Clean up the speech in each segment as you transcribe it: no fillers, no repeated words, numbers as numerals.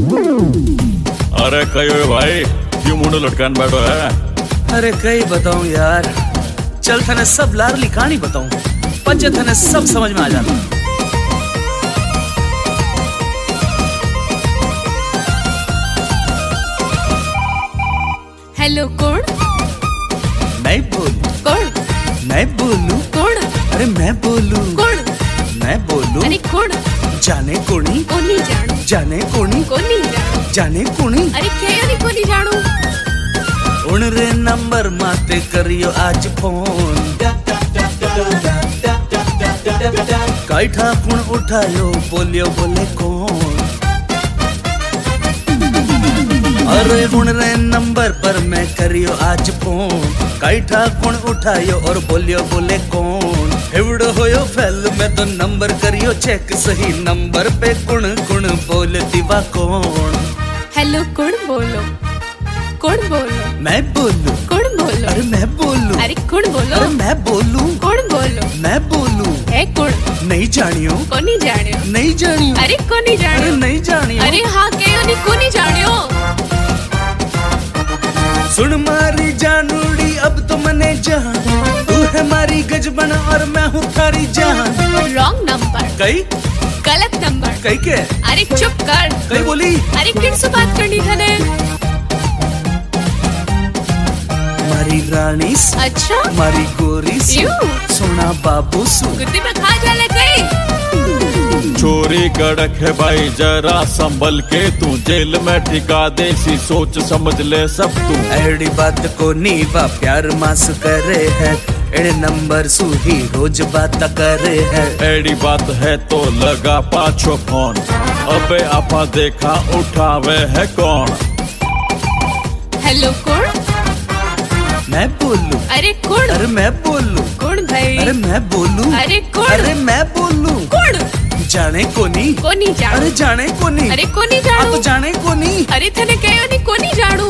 अरे कई हो भाई, क्यों मुंडो लटकान बैठो है? अरे कई बताऊं यार, चल थने सब लारली कहानी बताऊं, पंचे थने सब समझ में आ जाता। हेलो कौन? मैं बोलूं? कौन? मैं बोलूं? कौन? अरे मैं बोलूं? कौन? मैं बोलूं? अरे कौन? जाने कोणी? कोनी जाणू। जाने कोणी? कोनी जाणू। जाने कोणी? अरे क्या कोनी जाणू? उन रे नंबर माते करियो आज फोन, काई ठाकुण उठायो बोलियो बोले कौन। अरे उन रे नंबर पर मैं करियो आज फोन, काई ठाकुण उठायो और बोलियो बोले कौन। एवडो होयो फैल में तो नंबर करियो चेक, सही नंबर पे कुण कुण बोलती वा कौन। हेलो कौन बोलो? कौन बोलो? मैं बोलूं? कौन बोलो? अरे मैं बोलूं? अरे कौन बोलो? अरे मैं बोलूं? कौन बोलो? मैं बोलूं? है कौन? नहीं जानियो? कोनी जाणियो। नहीं जानियो? अरे कोनी अरे जाणियो। नहीं जानियो? अरे हाँ के कोनी जाणियो। सुन मारी जानूड़ी अब तो मने जान, तू है मारी गजबन और मैं हूँ थारी जान। Wrong number. कई? गलत नंबर। कई के? अरे चुप कर। कई बोली? अरे किनसे बात करनी थने? मारी रानी सु, अच्छा मारी गोरी सु, यू सोना बाबू सु। गुद्दी में खा जाले कई। चोरी कड़क है भाई, जरा संभल के तू, जेल में ठिका देसी सोच समझ ले सब तू। एड़ी बात को नीवा प्यार मास करे है, एड़े नंबर सु ही रोज बात करे है। एड़ी बात है तो लगा पाछो फोन, अबे आपा देखा उठावे है कौन। हेलो कौन? मैं बोलूं? अरे कौन? अरे मैं बोलूं? कौन भाई? अरे मैं बोलूं? अरे कौन? अरे मैं बोलूं? कौन? जाने कोनी? कोनी जाणू। अरे जाने कोनी? अरे कोनी आप जाणू। तो जाने कोनी? अरे थने कहो नहीं कोनी जाणू।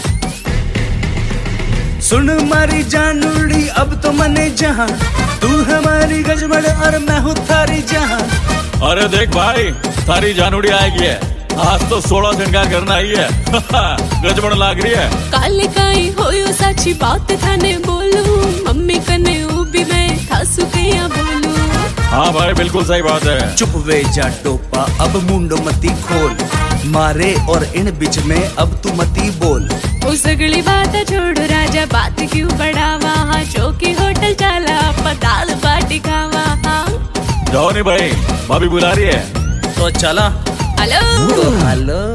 सुन मारी जानूड़ी अब तो मने जहां, तू हमारी गजबड़ और मैं हूँ थारी जहां। अरे देख भाई, थारी जानूड़ी आएगी है, आज तो 16 श्रृंगार करना ही है। गजबड़ लाग रही है। काले काई होयो साची बात थाने बोलू, मम्मी कने उबी मैं थासु कया बोलू। हाँ भाई बिल्कुल सही बात है। चुप वे जा टोपा अब मुंडो मती खोल, मारे और इन बीच में अब तू मती बोल। उस अगली बात छोड़ो राजा, बात क्यों बढ़ावा, हाँ चौकी होटल चला दाल बाटी खावा। जाओ नहीं भाई, भाभी बुला रही है। तो चला। हेलो तो हेलो।